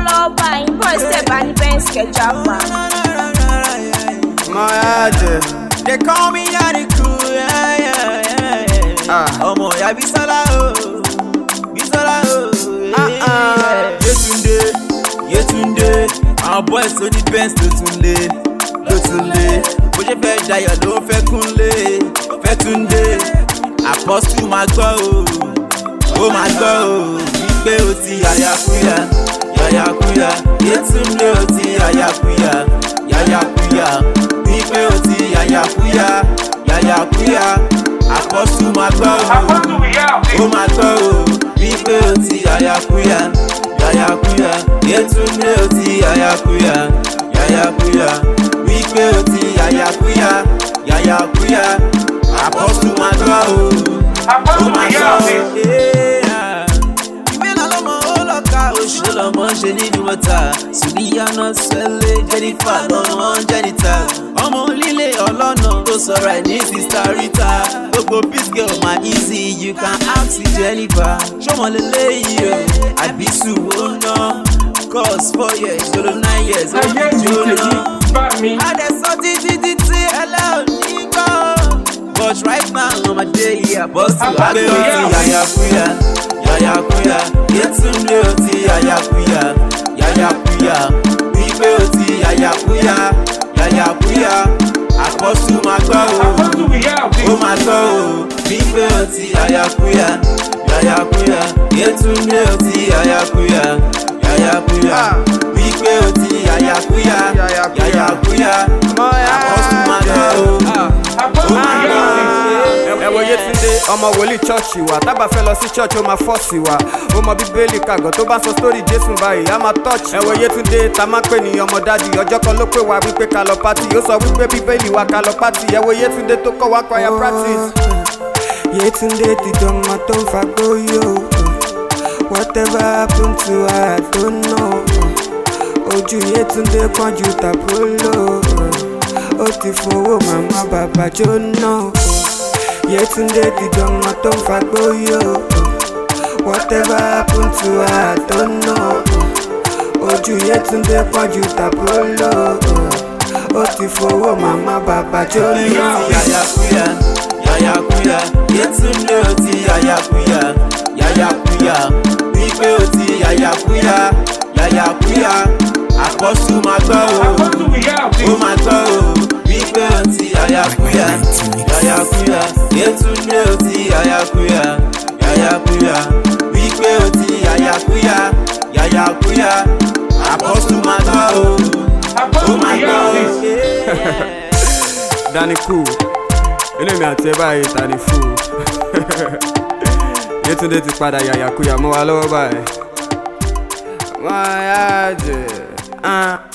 lọ́wọ́ báyìí boys tẹ̀ bá ní bẹ́ńsì kẹjọ àpá. They call me Yariku, ọmọ ìyá Bísọ́lá o, Bísọ́lá o. Yétúndé, àwọn boys tó ní Benz ló tún lé. Bó ṣe fẹ́ dayọ̀ ló fẹ́ Kúnlé, fẹ́ Túndé. Apostle máa gbọ́ o, ó máa gbọ́ o. Wípé o ti yàyàkúyà. Yétúndé o ti yàyàkúyà. Wípé o ti yàyàkúyà. Apostle máa gbọ́ o, ó máa gbọ́ o. Wípé o ti yàyàkúyà. Yétúndé o ti yàyàkúyà. Wípé o ti yàyàkúyà. Apostle máa gbọ́ o, ó máa gbọ́ o. Ìmẹ́lá lọ́mọ ó lọ́ka oṣù lọ́mọ ṣe nínú mọ́ta. Sùdíyànà sẹ́lẹ̀ jẹ́nifà lọ́mọ jẹ́nita. Ọmọ líle ọlọ́nà tó sọ̀rọ̀ ẹ̀ ní Sista Rita. Gbogbo peace girl ma easy, you can ask Jennifer. Ṣọmọ lélẹ́yìí o, àbísù ó ná. Cause 4 years, jolo 9 years, ó ti jóná. Adẹ̀sọ́ títí ẹlẹ́ òní gbọ́. But right now, I'm a day here, boss you are going to yàyàkúyà. Yétúndé o ti yàyàkúyà. Wípé o ti yàyàkúyà. Apostle máa gbọ́ o, ó máa gbọ́ o. Wípé o ti yàyàkúyà. Yétúndé o ti yàyàkúyà. Wípé o ti yàyàkúyà. Apostle máa gbọ́ o, ó máa gbọ́ o. Ẹ wo Yétúndé ọmọ wòlíì chọ́ọ̀chì wa, tábà fẹ́ lọ sí church ó máa fọ́ọ̀sì wa. Ó mọ bíbélì kàgọ́ tó bá sọ sítórì Jésù báyìí á máa touch. Ẹ wo Yétúndé tá máa pè ní ọmọ dádì, ọjọ́ kan ló pè wá wípé ká lọ pátì, ó sọ wípé bíbélì wa ká lọ pátì. Ẹ wo Yétúndé tó kọ́ wá choir practice. Yétúndé ti dọ́mọ tó ń fagbóyò. Whatever happened to her, I don't know. Ojú Yétúndé pọ́n ju tàpólò. Ó ti fowó màmá bàbá jóná. Yétúndé ti dọ́mọ tó ń fagbóyò. Whatever happened to her, I don't know. Ojú Yétúndé pọ́n ju tàpólò. Ó ti fowó màmá bàbá jóná. Yàyàkúyà. Yétúndé o ti yàyàkúyà. Wípé o ti yàyàkúyà. Apostle máa gbọ́ o, ó máa gbọ́ o. Wípé o ti yàyàkúyà. Yétúndé o ti yàyàkúyà. Wípé o ti yàyàkúyà. Apostle máa gbọ́ o, ó máa gbọ́ o. Danny Cool, inú mi àti ẹ báyìí Danny Fool. Yétúndé ti padà yàyàkúyà mọ́ wa lọ́wọ́ báyìí. Wọ́n á jẹ́